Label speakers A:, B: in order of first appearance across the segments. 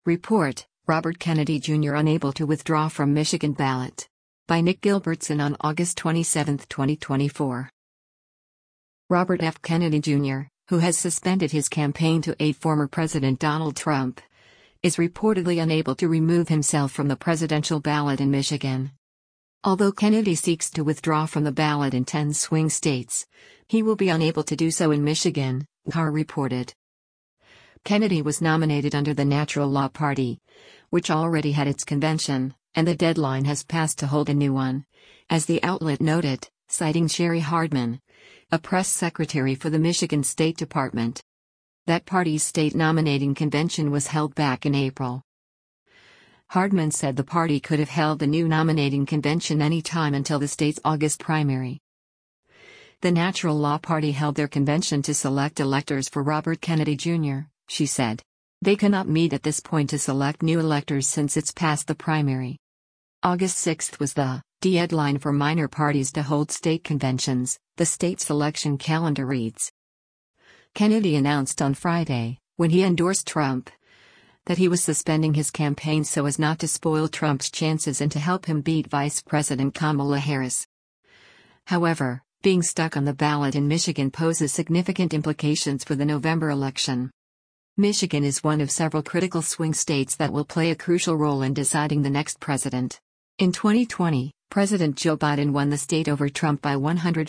A: Report: Robert Kennedy Jr. unable to withdraw from Michigan ballot. By Nick Gilbertson on August 27, 2024. Robert F. Kennedy Jr., who has suspended his campaign to aid former President Donald Trump, is reportedly unable to remove himself from the presidential ballot in Michigan. Although Kennedy seeks to withdraw from the ballot in 10 swing states, he will be unable to do so in Michigan, WHAR reported. Kennedy was nominated under the Natural Law Party, which already had its convention, and the deadline has passed to hold a new one, as the outlet noted, citing Sherry Hardman, a press secretary for the Michigan State Department. That party's state nominating convention was held back in April. Hardman said the party could have held the new nominating convention any time until the state's August primary. The Natural Law Party held their convention to select electors for Robert Kennedy Jr., she said. They cannot meet at this point to select new electors since it's past the primary. August 6 was the deadline for minor parties to hold state conventions, the state's election calendar reads. Kennedy announced on Friday, when he endorsed Trump, that he was suspending his campaign so as not to spoil Trump's chances and to help him beat Vice President Kamala Harris. However, being stuck on the ballot in Michigan poses significant implications for the November election. Michigan is one of several critical swing states that will play a crucial role in deciding the next president. In 2020, President Joe Biden won the state over Trump by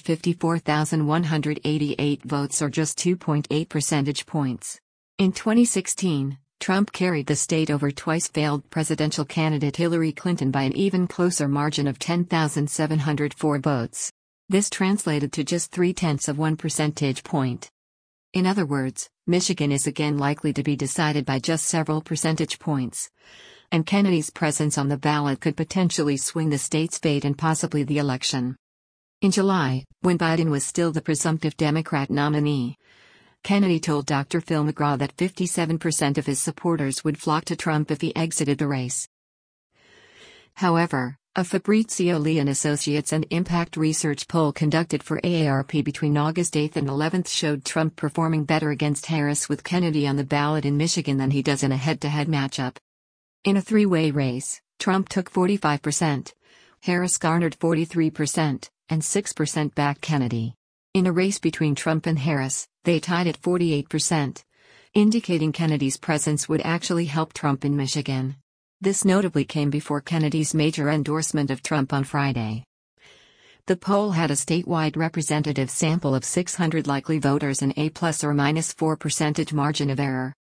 A: 154,188 votes or just 2.8 percentage points. In 2016, Trump carried the state over twice failed presidential candidate Hillary Clinton by an even closer margin of 10,704 votes. This translated to just 0.3 percentage point. In other words, Michigan is again likely to be decided by just several percentage points. And Kennedy's presence on the ballot could potentially swing the state's fate and possibly the election. In July, when Biden was still the presumptive Democrat nominee, Kennedy told Dr. Phil McGraw that 57% of his supporters would flock to Trump if he exited the race. However, a Fabrizio Lee and Associates and Impact Research poll conducted for AARP between August 8 and 11 showed Trump performing better against Harris with Kennedy on the ballot in Michigan than he does in a head-to-head matchup. In a three-way race, Trump took 45%, Harris garnered 43%, and 6% backed Kennedy. In a race between Trump and Harris, they tied at 48%, indicating Kennedy's presence would actually help Trump in Michigan. This notably came before Kennedy's major endorsement of Trump on Friday. The poll had a statewide representative sample of 600 likely voters and a plus or minus 4% margin of error.